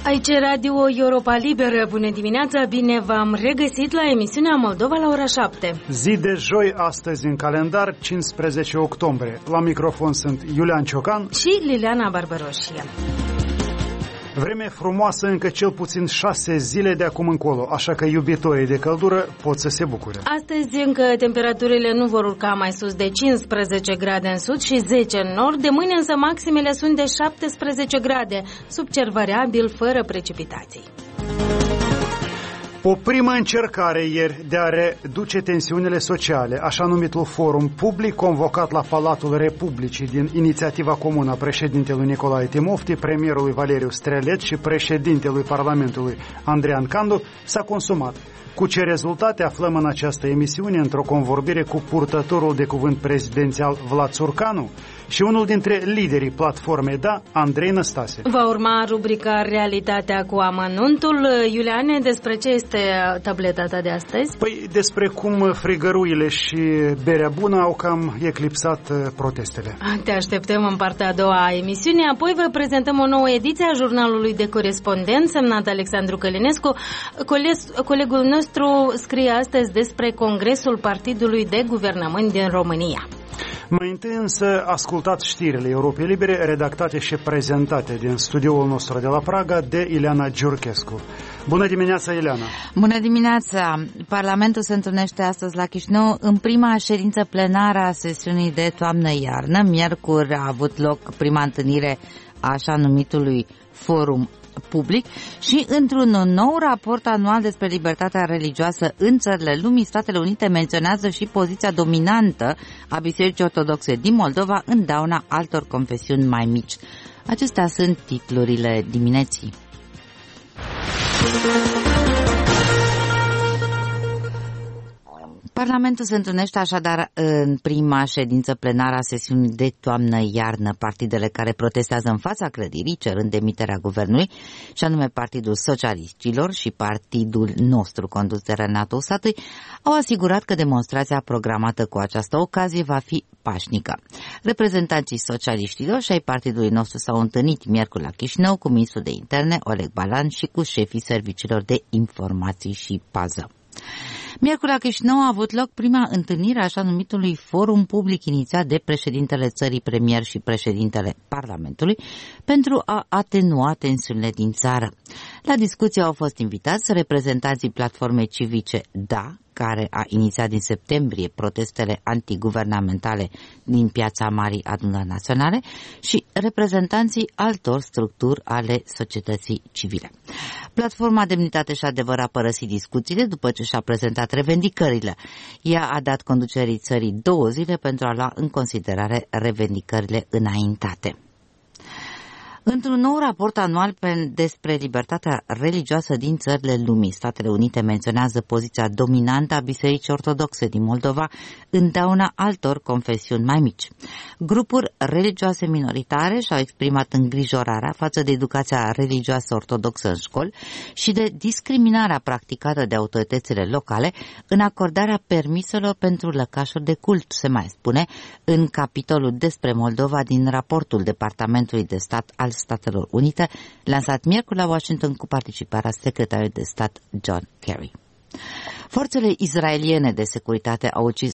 Aici Radio Europa Liberă. Bună dimineața, bine v-am regăsit la emisiunea Moldova la ora 7. Zi de joi astăzi în calendar, 15 octombrie. La microfon sunt Iulian Ciocan și Liliana Barbaroșie. Vreme frumoasă încă cel puțin 6 zile de acum încolo, așa că iubitorii de căldură pot să se bucure. Astăzi încă temperaturile nu vor urca mai sus de 15 grade în sud și 10 în nord, de mâine însă maximele sunt de 17 grade, sub cer variabil, fără precipitații. O primă încercare ieri de a reduce tensiunile sociale, așa numitul forum public convocat la Palatul Republicii din inițiativa comună a președintelui Nicolae Timofti, premierului Valeriu Strelet și președintelui Parlamentului Andrean Candu, s-a consumat. Cu ce rezultate aflăm în această emisiune într-o convorbire cu purtătorul de cuvânt prezidențial Vlad Țurcanu și unul dintre liderii platformei DA, Andrei Năstase. Va urma rubrica Realitatea cu amănuntul. Iuliane, despre ce este tableta ta de astăzi? Păi despre cum frigăruile și berea bună au cam eclipsat protestele. Te așteptăm în partea a doua a emisiunii, apoi vă prezentăm o nouă ediție a jurnalului de corespondent semnat Alexandru Călinescu. Colegul nostru scrie astăzi despre Congresul Partidului de Guvernământ din România. Mai întâi însă ascultați știrile Europei Libere redactate și prezentate din studioul nostru de la Praga de Ileana Giurchescu. Bună dimineața, Ileana! Bună dimineața! Parlamentul se întâlnește astăzi la Chișinău în prima ședință plenară a sesiunii de toamnă-iarnă. Miercuri a avut loc prima întâlnire a așa numitului forum public și într-un nou raport anual despre libertatea religioasă în țările lumii, Statele Unite menționează și poziția dominantă a Bisericii Ortodoxe din Moldova în dauna altor confesiuni mai mici. Acestea sunt titlurile dimineții. Parlamentul se întâlnește așadar în prima ședință plenară a sesiunii de toamnă-iarnă. Partidele care protestează în fața clădirii, cerând demiterea guvernului, și anume Partidul Socialiștilor și Partidul nostru, condus de Renato Satui, au asigurat că demonstrația programată cu această ocazie va fi pașnică. Reprezentanții socialiștilor și ai partidului nostru s-au întâlnit miercuri la Chișinău cu ministrul de interne, Oleg Balan, și cu șefii serviciilor de informații și pază. Miercuri la Chișinău a avut loc prima întâlnire a așa numitului forum public inițiat de președintele țării, premier și președintele Parlamentului pentru a atenua tensiunile din țară. La discuție au fost invitați reprezentanții platformei civice DA, care a inițiat din septembrie protestele antiguvernamentale din Piața Marii Adunări Naționale, și reprezentanții altor structuri ale societății civile. Platforma Demnitate și Adevăr a părăsit discuțiile după ce și-a prezentat revendicările. Ea a dat conducerii țării 2 zile pentru a lua în considerare revendicările înaintate. Într-un nou raport anual despre libertatea religioasă din țările lumii, Statele Unite menționează poziția dominantă a Bisericii Ortodoxe din Moldova în dauna altor confesiuni mai mici. Grupuri religioase minoritare și-au exprimat îngrijorarea față de educația religioasă ortodoxă în școli și de discriminarea practicată de autoritățile locale în acordarea permiselor pentru lăcașuri de cult, se mai spune în capitolul despre Moldova din raportul Departamentului de Stat al Statelor Unite, lansat miercuri la Washington cu participarea secretarului de stat John Kerry. Forțele israeliene de securitate au ucis